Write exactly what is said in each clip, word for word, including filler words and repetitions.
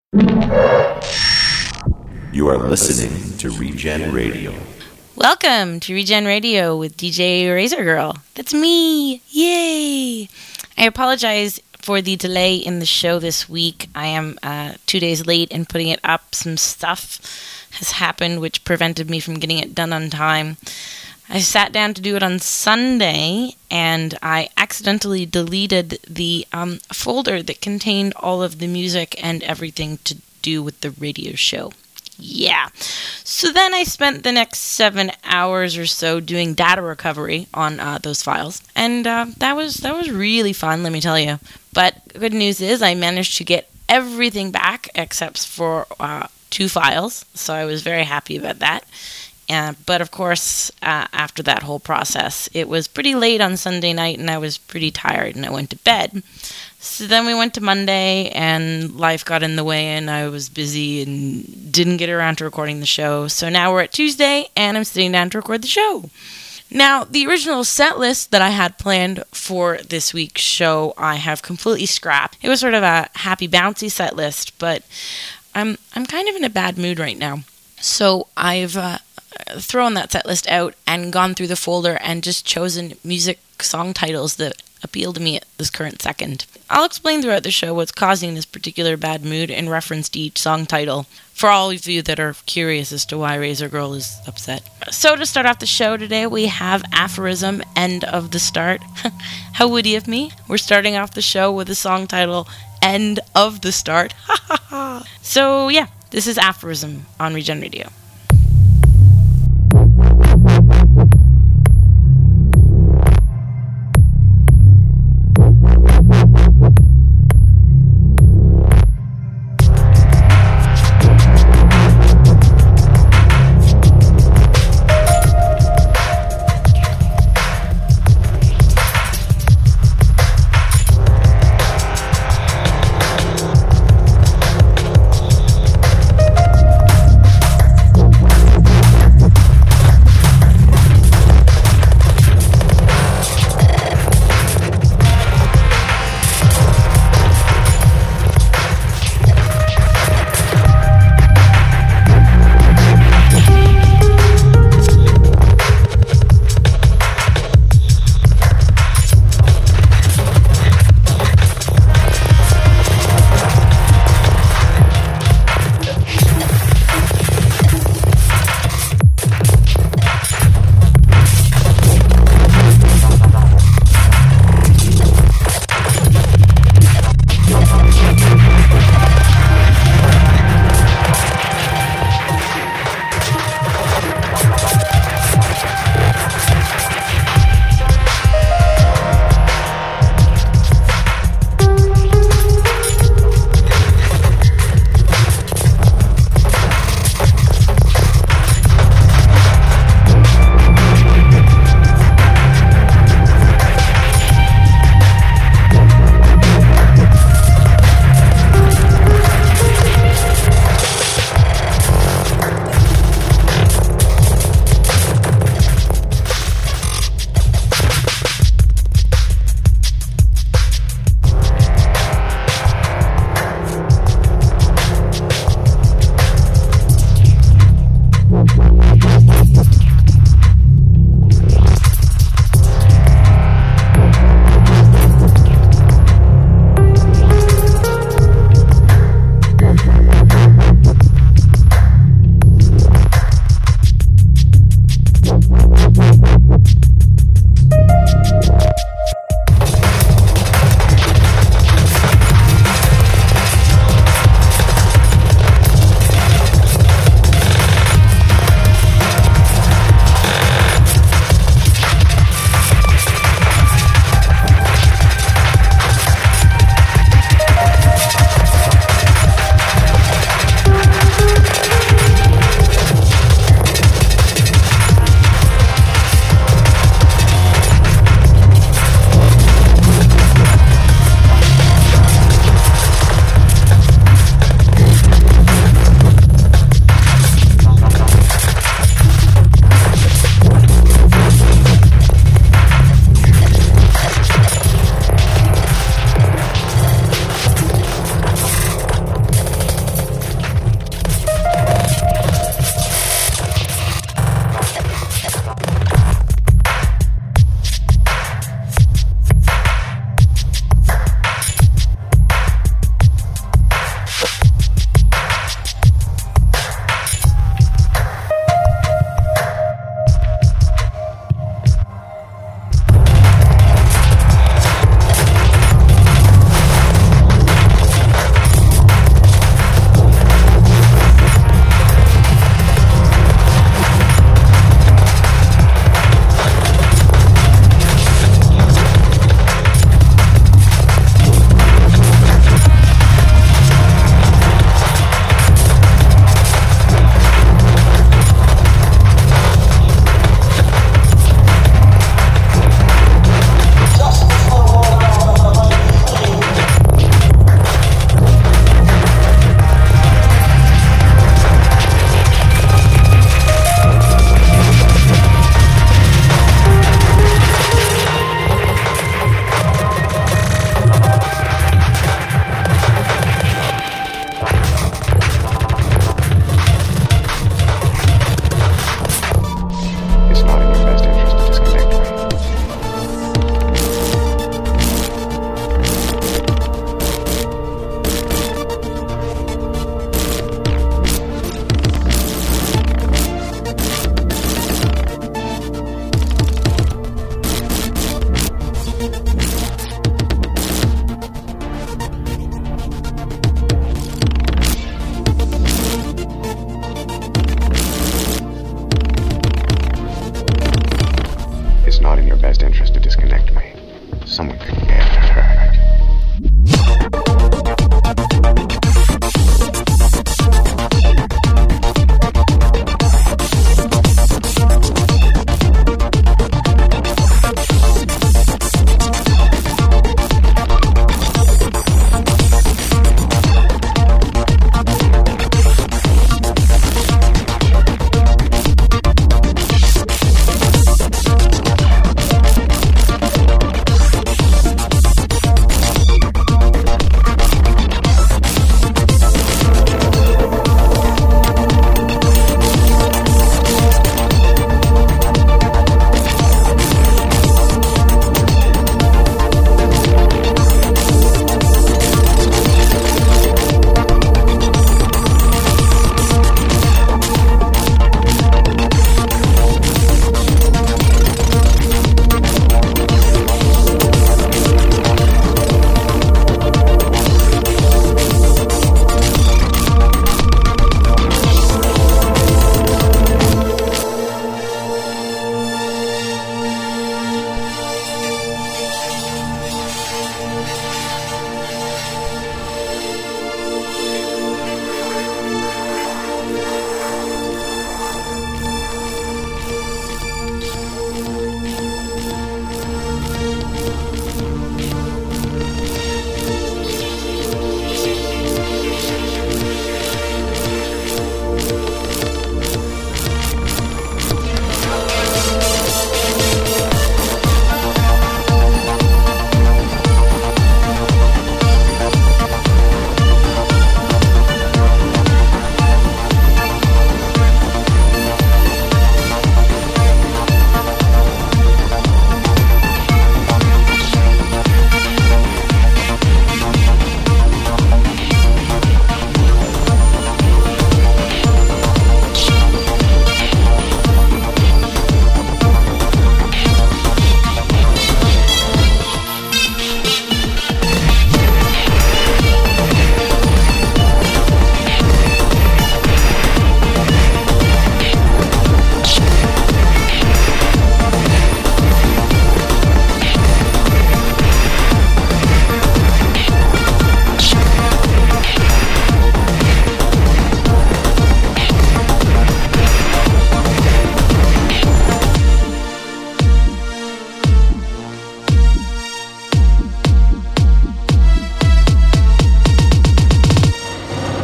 You are listening to Regen Radio. Welcome to Regen Radio with D J Razor Girl. That's me. Yay! I apologize for the delay in the show this week. I am uh, two days late in putting it up. Some stuff has happened which prevented me from getting it done on time. I sat down to do it on Sunday, and I accidentally deleted the um, folder that contained all of the music and everything to do with the radio show. Yeah. So then I spent the next seven hours or so doing data recovery on uh, those files, and uh, that was that was really fun, let me tell you. But good news is I managed to get everything back except for uh, two files, so I was very happy about that. Uh, but of course, uh, after that whole process, it was pretty late on Sunday night, and I was pretty tired, and I went to bed. So then we went to Monday, and life got in the way, and I was busy and didn't get around to recording the show. So now we're at Tuesday, and I'm sitting down to record the show. Now, the original set list that I had planned for this week's show, I have completely scrapped. It was sort of a happy, bouncy set list, but I'm I'm kind of in a bad mood right now. So I've uh, thrown that set list out and gone through the folder and just chosen music song titles that appeal to me at this current second. I'll explain throughout the show what's causing this particular bad mood in reference to each song title, for all of you that are curious as to why Razor Girl is upset. So to start off the show today, we have Aphorism, End of the Start. How witty of me. We're starting off the show with the song title, End of the Start. So yeah, this is Aphorism on Regen Radio.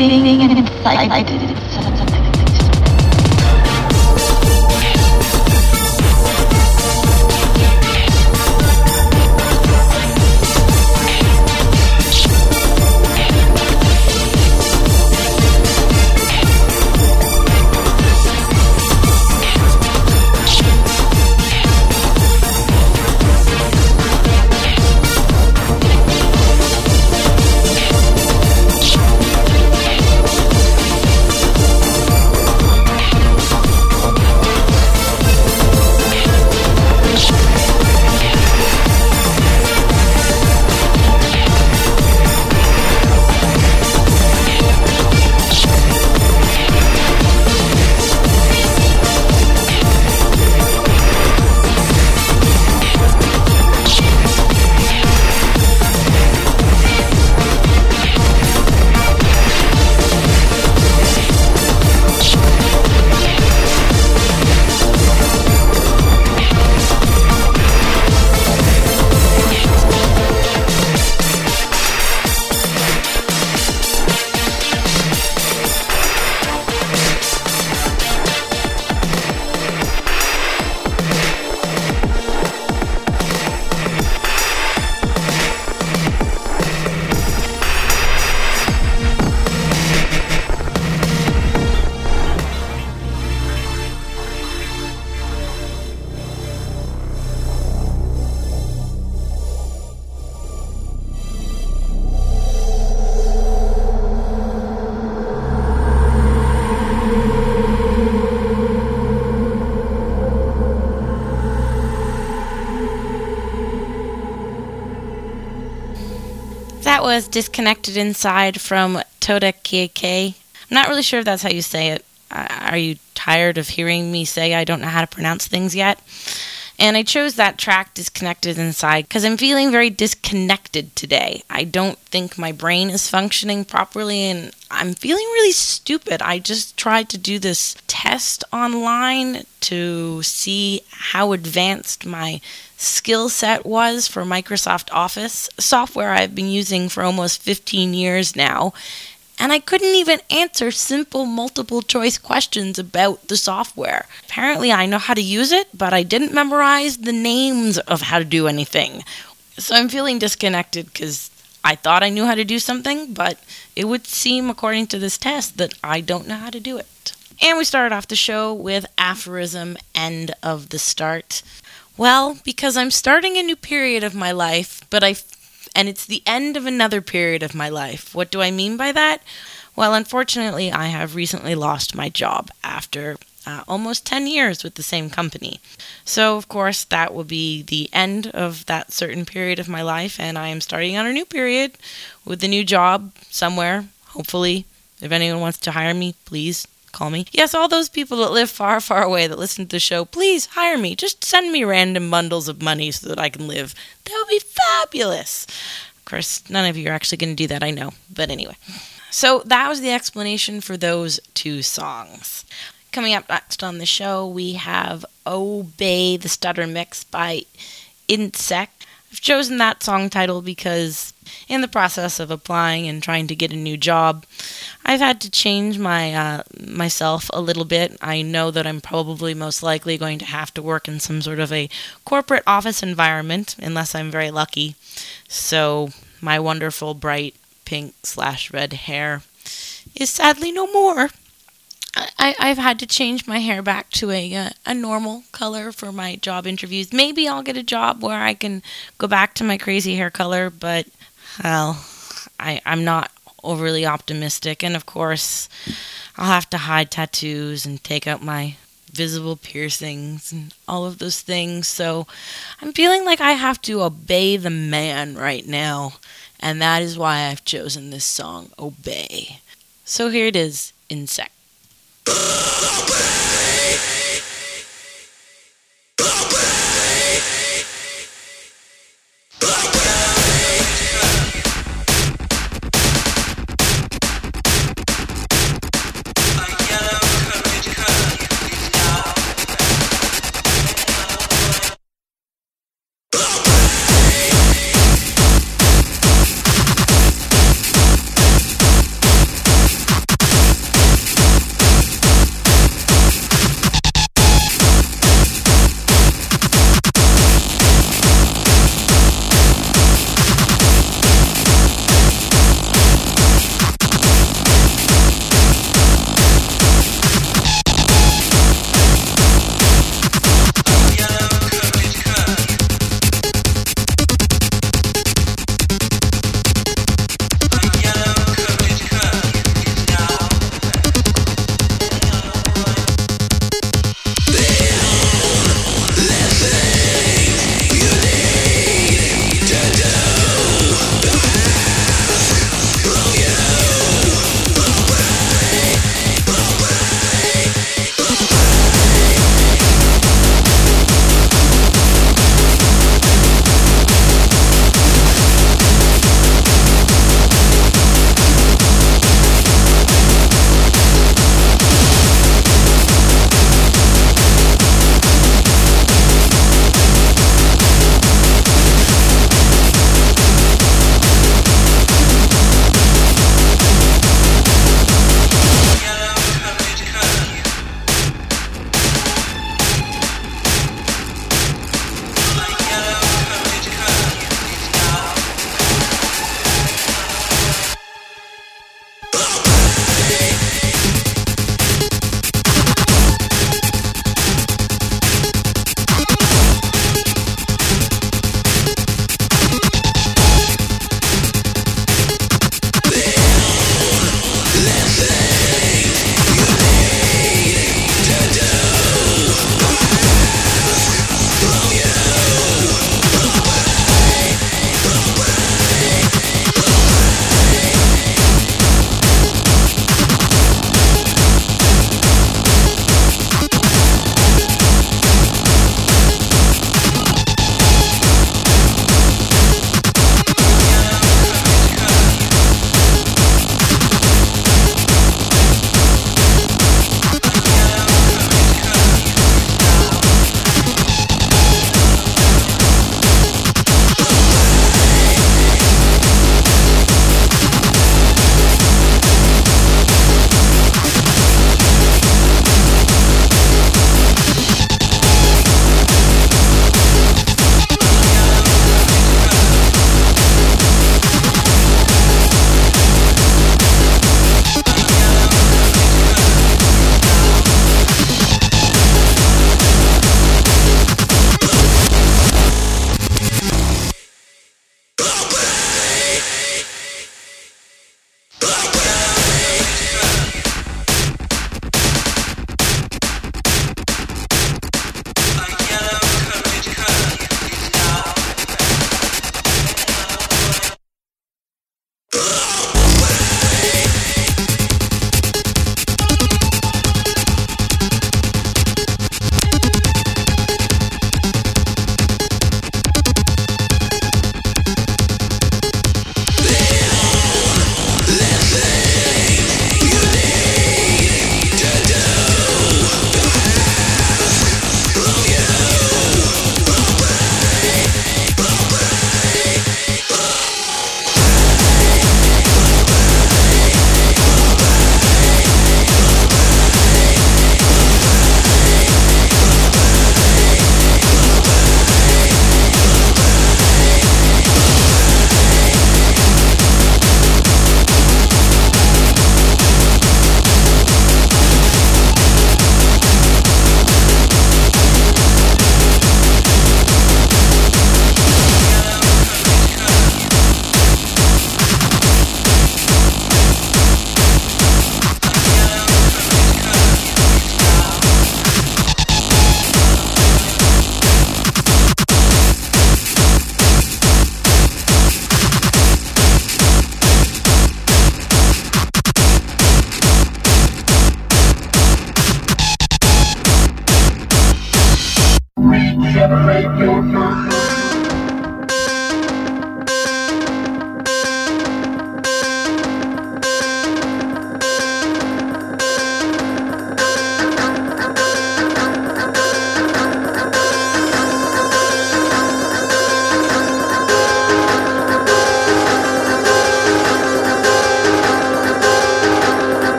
being inside. That was Disconnected Inside from Toda Kieke. I'm not really sure if that's how you say it. Uh, are you tired of hearing me say I don't know how to pronounce things yet? And I chose that track, Disconnected Inside, because I'm feeling very disconnected today. I don't think my brain is functioning properly, and I'm feeling really stupid. I just tried to do this test online to see how advanced my skill set was for Microsoft Office, software I've been using for almost fifteen years now. And I couldn't even answer simple multiple choice questions about the software. Apparently I know how to use it, but I didn't memorize the names of how to do anything. So I'm feeling disconnected because I thought I knew how to do something, but it would seem, according to this test, that I don't know how to do it. And we started off the show with Aphorism, End of the Start. Well, because I'm starting a new period of my life, but I and it's the end of another period of my life. What do I mean by that? Well, unfortunately, I have recently lost my job after uh, almost ten years with the same company. So, of course, that will be the end of that certain period of my life, and I am starting on a new period with a new job somewhere, hopefully. If anyone wants to hire me, please call me. Yes, all those people that live far, far away that listen to the show, please hire me. Just send me random bundles of money so that I can live. That would be fabulous. Of course, none of you are actually going to do that, I know. But anyway. So that was the explanation for those two songs. Coming up next on the show, we have Obey the Stutter Mix by Insect. I've chosen that song title because in the process of applying and trying to get a new job, I've had to change my uh, myself a little bit. I know that I'm probably most likely going to have to work in some sort of a corporate office environment, unless I'm very lucky. So my wonderful bright pink slash red hair is sadly no more. I, I've had to change my hair back to a uh, a normal color for my job interviews. Maybe I'll get a job where I can go back to my crazy hair color, but, well, I, I'm not overly optimistic. And, of course, I'll have to hide tattoos and take out my visible piercings and all of those things. So I'm feeling like I have to obey the man right now, and that is why I've chosen this song, Obey. So here it is, Insect. Obey! Obey!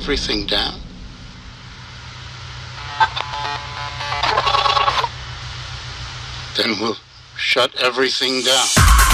everything down? Then we'll shut everything down.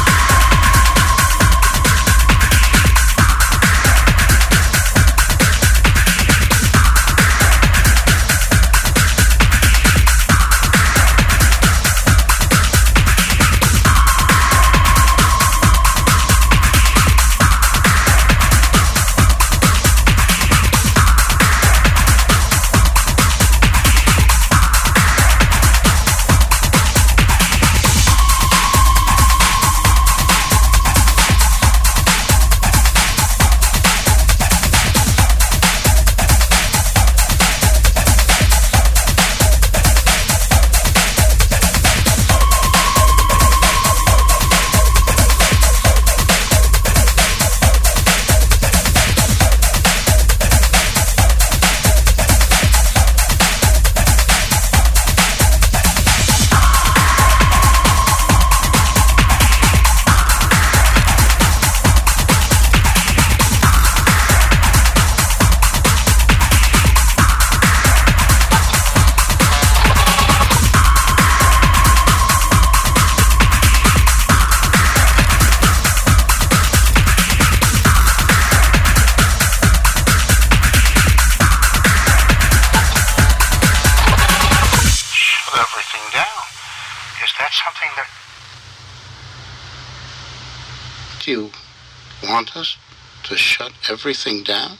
Do you want us to shut everything down?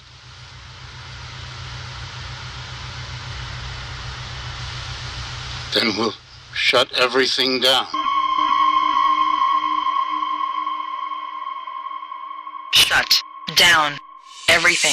Then we'll shut everything down. Shut down everything.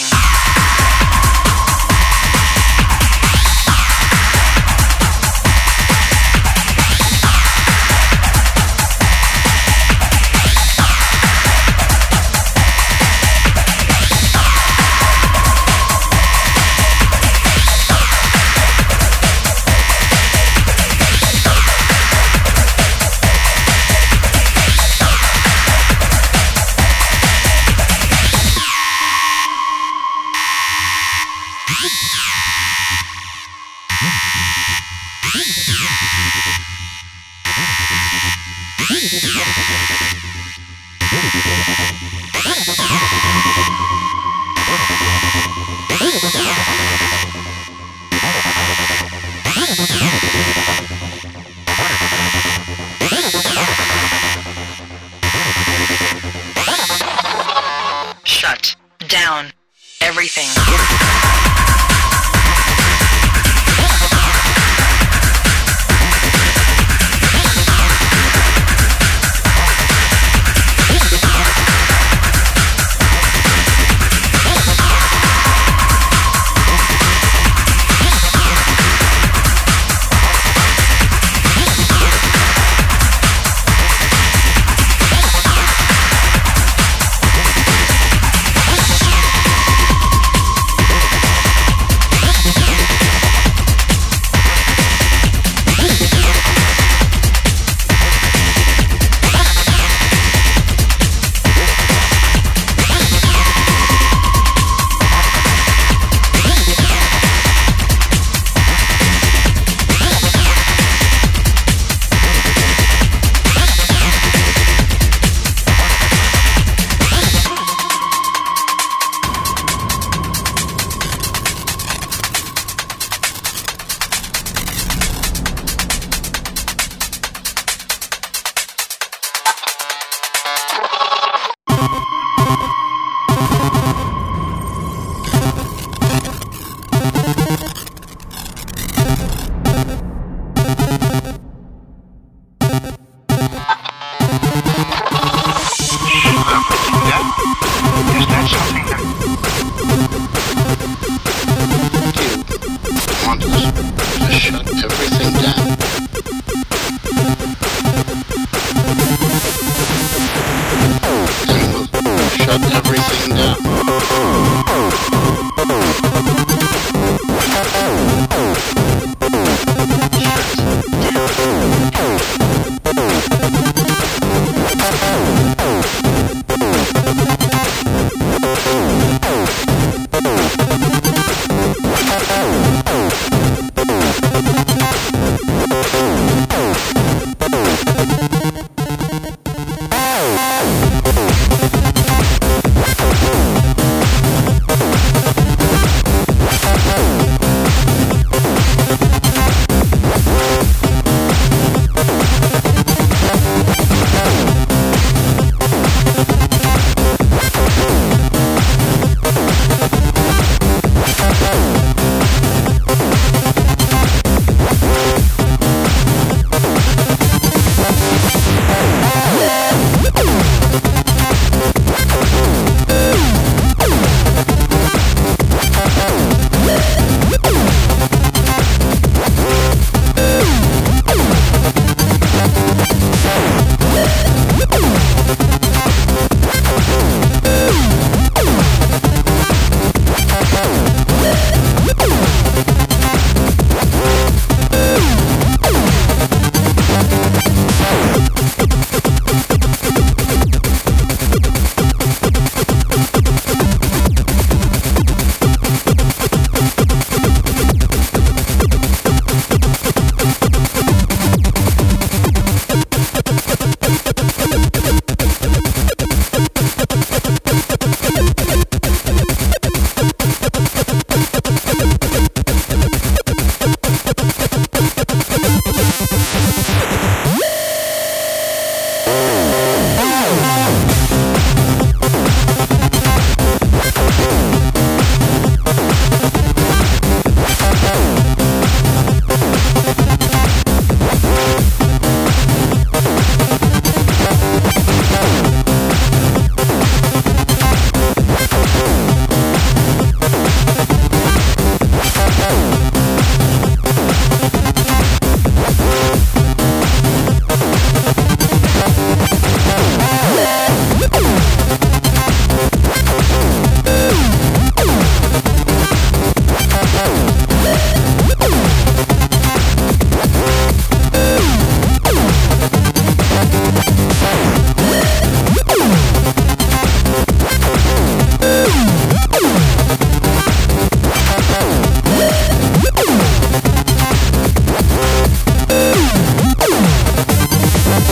Shut down everything. Thank you.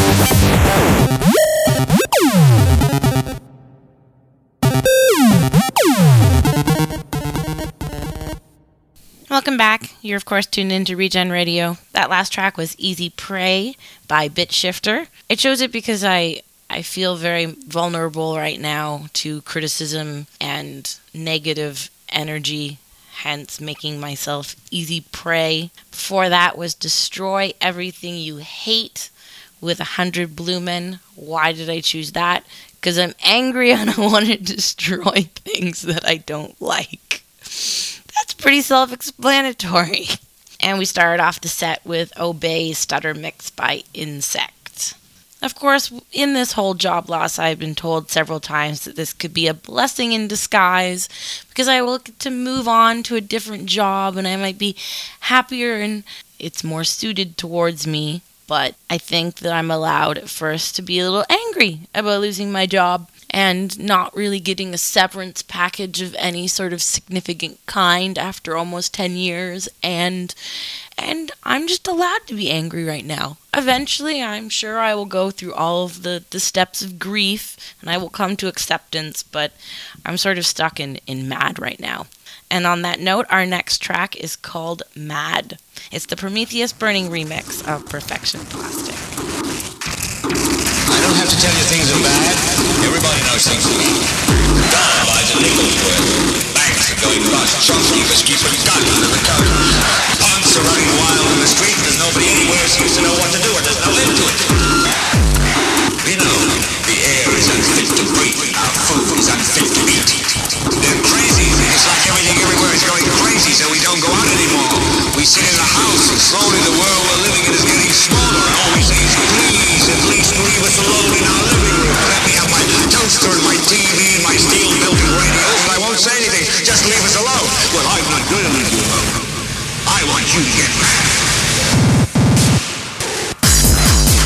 Welcome back. You're, of course, tuned into Regen Radio. That last track was Easy Prey by Bitshifter. I chose it because I, I feel very vulnerable right now to criticism and negative energy, hence making myself easy prey. Before that was Destroy Everything You Hate with one hundred Blue Men. Why did I choose that? Because I'm angry and I want to destroy things that I don't like. That's pretty self-explanatory. And we started off the set with Obey Stutter Mix by Insect. Of course, in this whole job loss, I've been told several times that this could be a blessing in disguise because I will get to move on to a different job and I might be happier and it's more suited towards me. But I think that I'm allowed at first to be a little angry about losing my job and not really getting a severance package of any sort of significant kind after almost ten years. And and I'm just allowed to be angry right now. Eventually, I'm sure I will go through all of the, the steps of grief and I will come to acceptance, but I'm sort of stuck in, in mad right now. And on that note, our next track is called Mad. It's the Prometheus Burning remix of Perfection Plastic. I don't have to tell you things are bad. Everybody knows things are bad. Dollar buys a nickel's worth. Banks are going bust. Shopkeepers keep a gun under the coat. Punks are running wild in the street. There's nobody anywhere seems to know what to do or there's no end to it. You know, the air is unfit to breathe. Our food is unfit to eat. They're crazy. It's like everything everywhere is going crazy, so we don't go out anymore. We sit in the house, and slowly the world we're living in is getting smaller. And all we say is, please, at least leave us alone in our living room. Let me have my toaster and my T V and my steel-building radios, and I won't say anything. Just leave us alone. Well, I'm not going to leave you alone. I want you to get mad.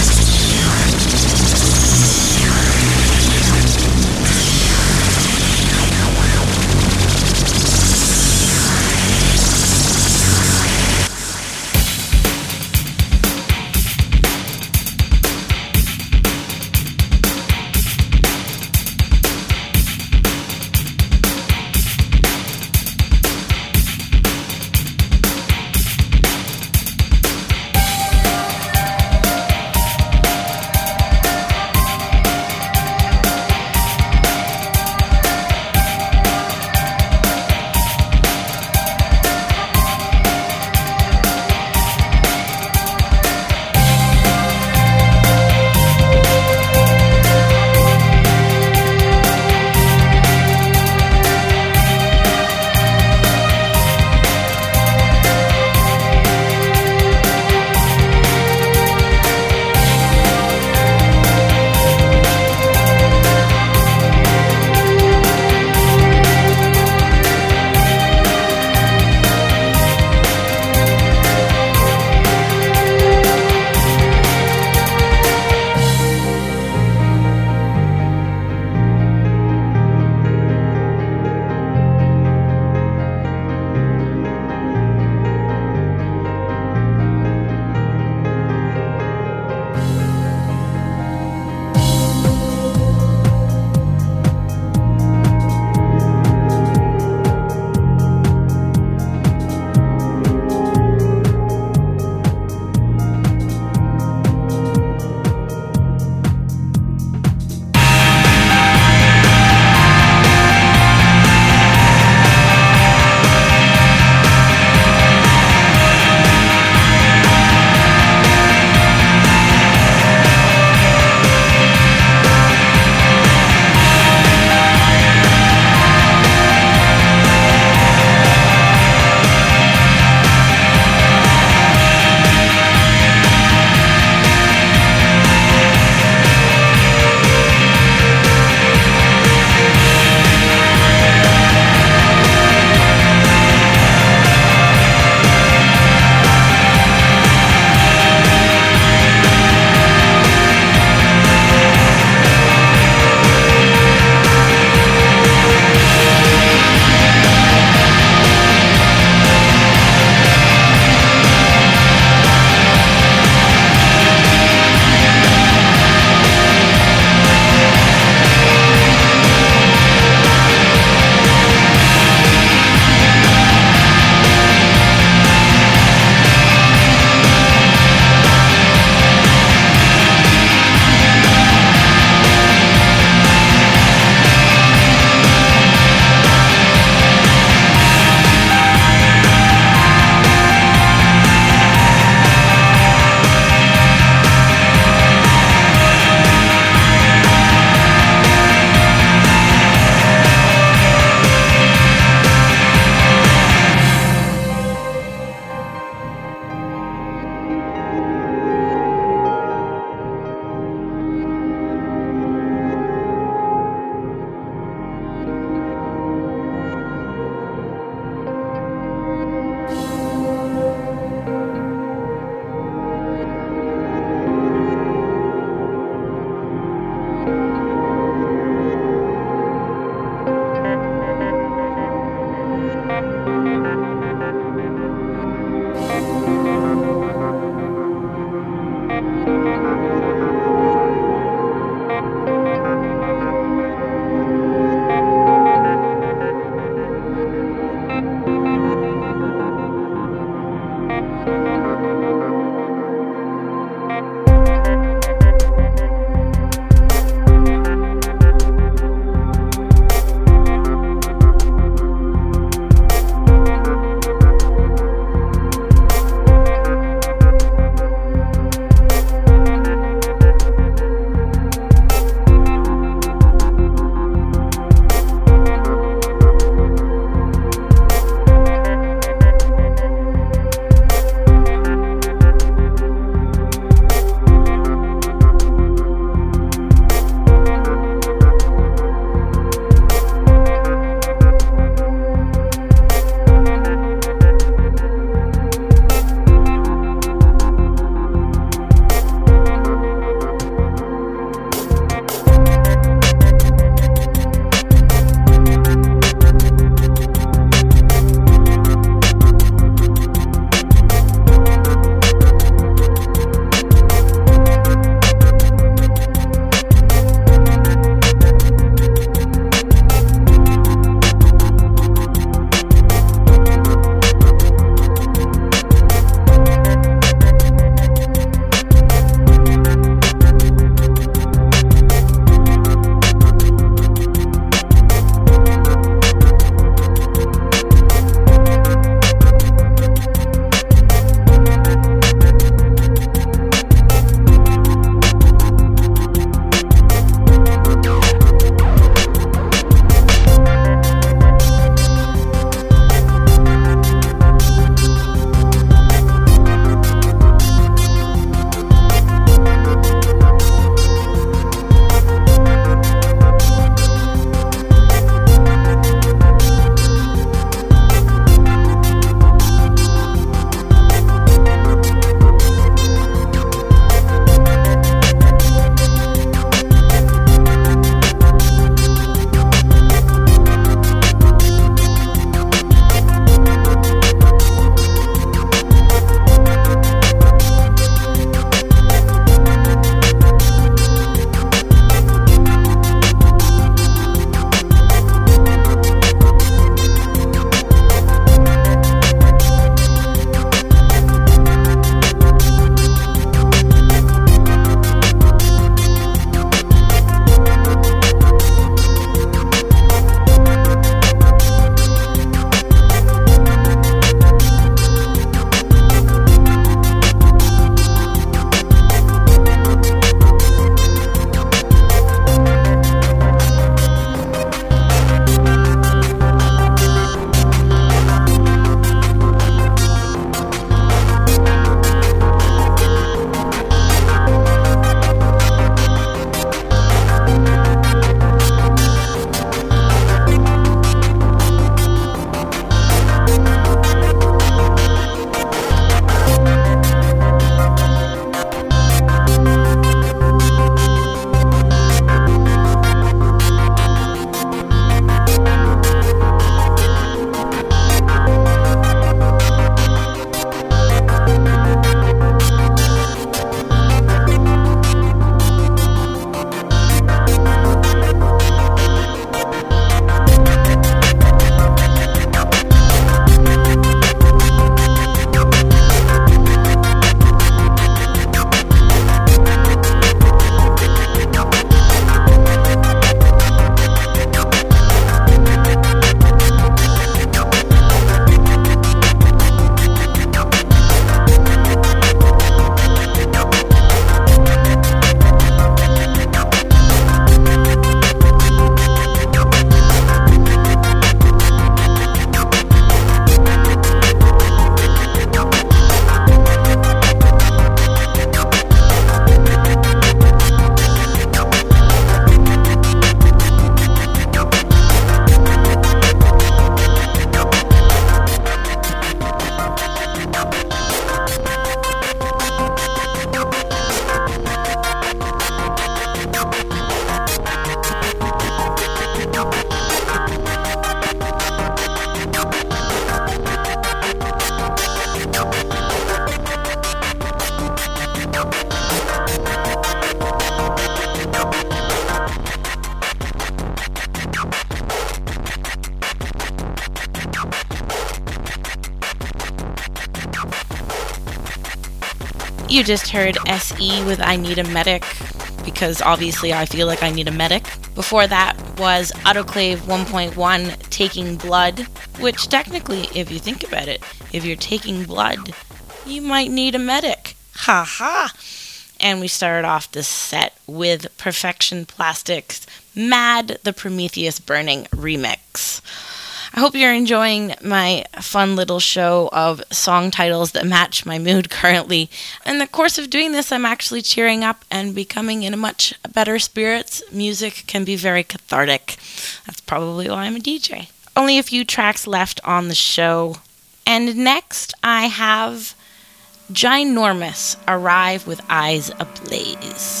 You just heard S E with I Need a Medic, because obviously I feel like I need a medic. Before that was Autoclave one point one, Taking Blood, which technically, if you think about it, if you're taking blood, you might need a medic. Ha ha! And we started off this set with Perfection Plastics, Mad, the Prometheus Burning remix. I hope you're enjoying my fun little show of song titles that match my mood currently. In the course of doing this, I'm actually cheering up and becoming in a much better spirits. Music can be very cathartic. That's probably why I'm a D J. Only a few tracks left on the show. And next, I have Ginormous arrive with Eyes Ablaze.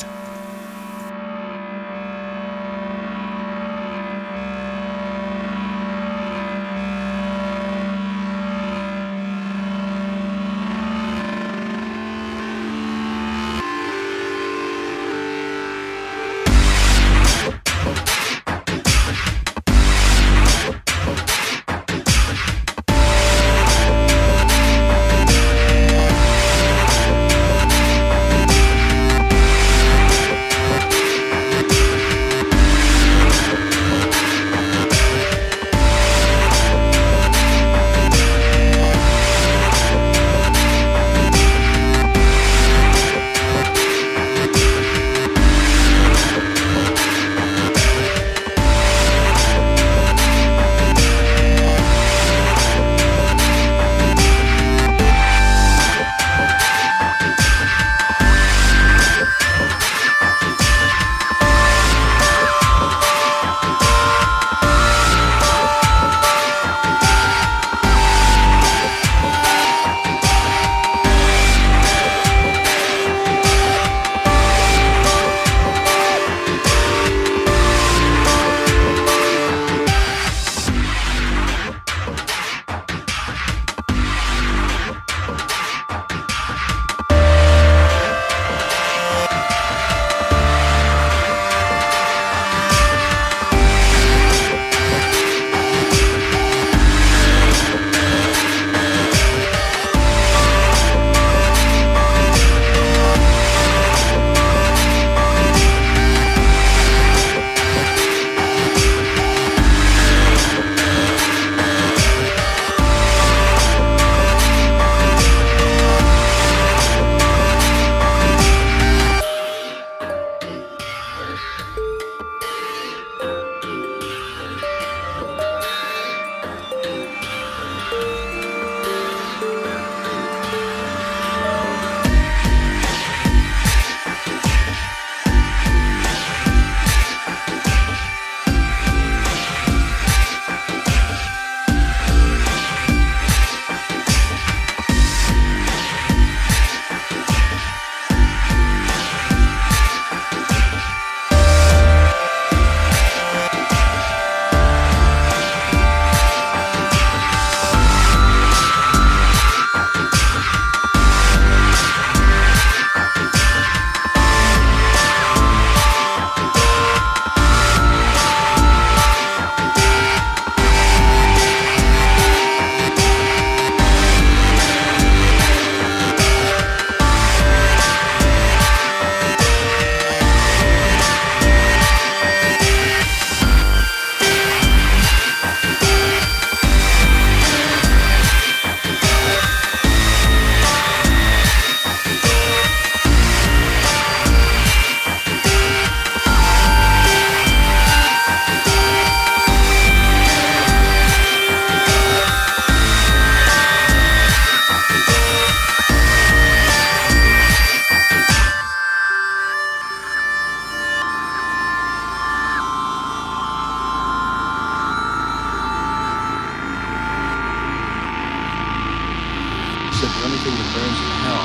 said the only thing that burns in hell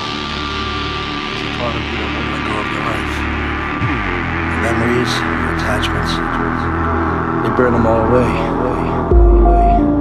is a part of you that won't let go of your life. Your memories, your attachments. They burn them all away. away, away.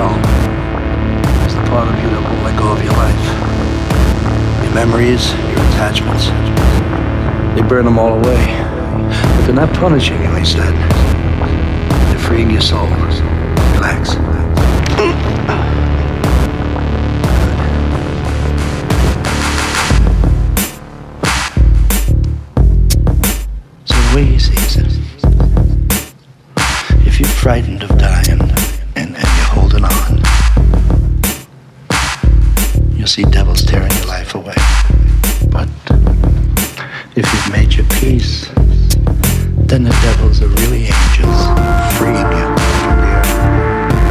hell is the part of you that won't let go of your life. Your memories, your attachments. They burn them all away. But they're not punishing you, he said. They're freeing your soul. Relax. So the way he sees it, if you're frightened of dying and, and you're holding on, you'll see devils tearing your life away. But if you've made your peace, then the devils are really angels, freeing you from the earth.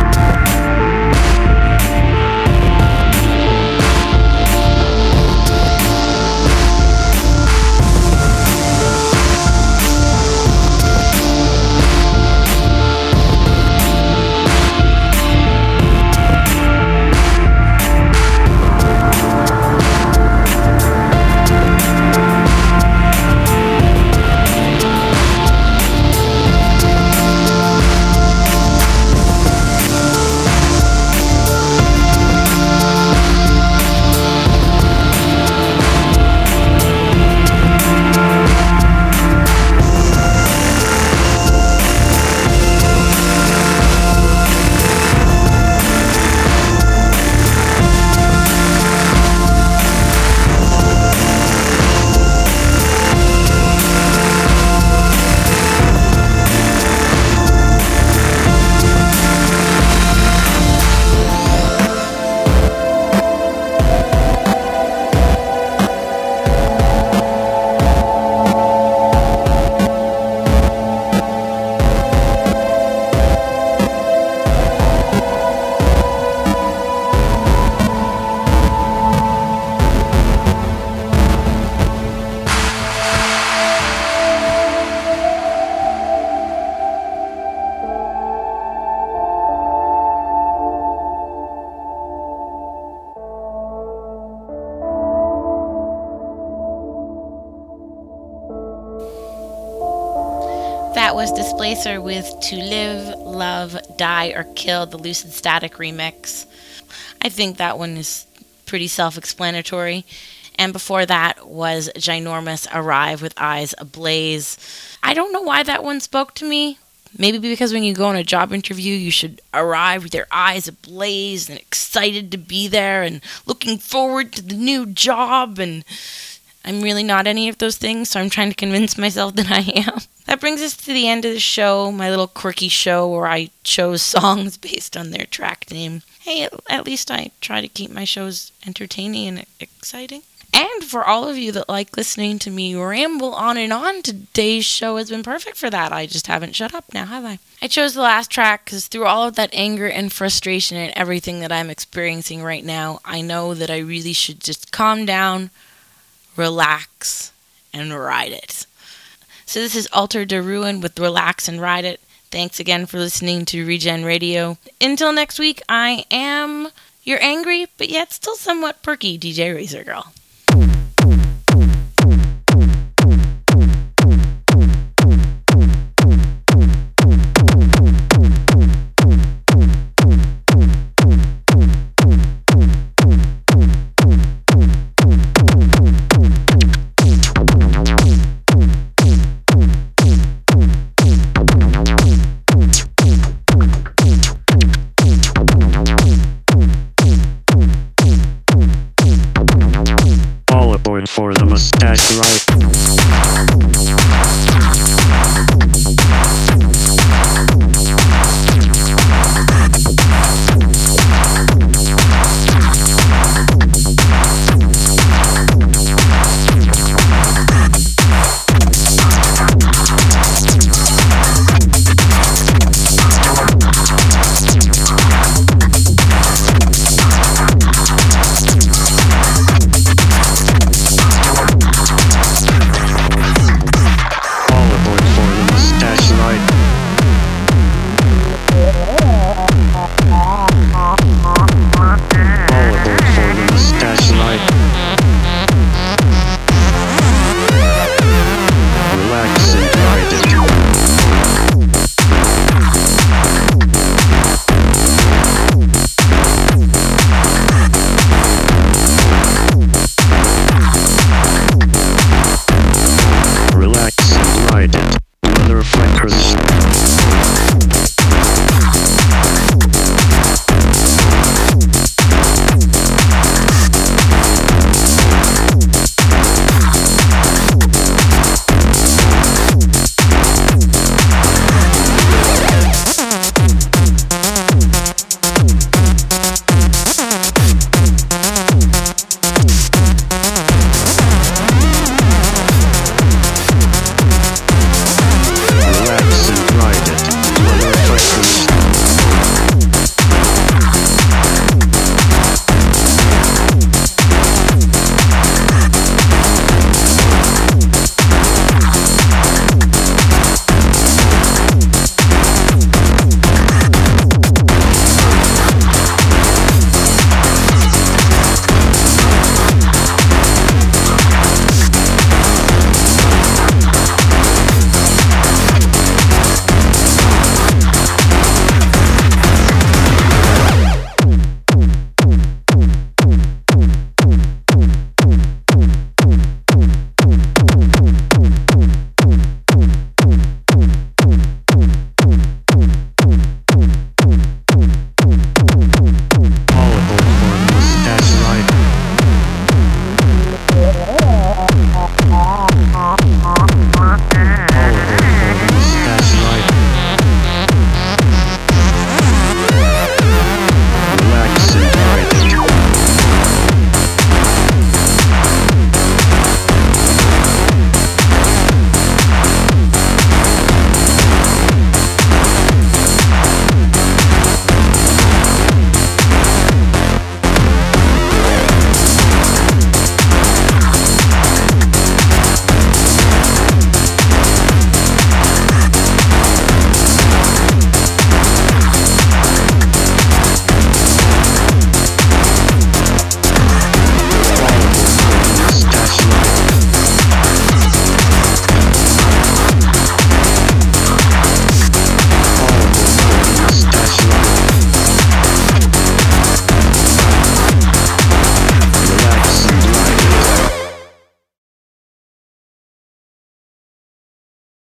That was Displacer with To Live, Love, Die, or Kill, the Lucid Static remix. I think that one is pretty self-explanatory. And before that was Ginormous Arrive with Eyes Ablaze. I don't know why that one spoke to me. Maybe because when you go on a job interview, you should arrive with your eyes ablaze and excited to be there and looking forward to the new job. And I'm really not any of those things, so I'm trying to convince myself that I am. That brings us to the end of the show, my little quirky show where I chose songs based on their track name. Hey, at least I try to keep my shows entertaining and exciting. And for all of you that like listening to me ramble on and on, today's show has been perfect for that. I just haven't shut up now, have I? I chose the last track because through all of that anger and frustration and everything that I'm experiencing right now, I know that I really should just calm down, relax, and ride it. So this is Alter de Ruin with Relax and Ride It. Thanks again for listening to Regen Radio. Until next week, I am your angry, but yet still somewhat perky D J Razor Girl.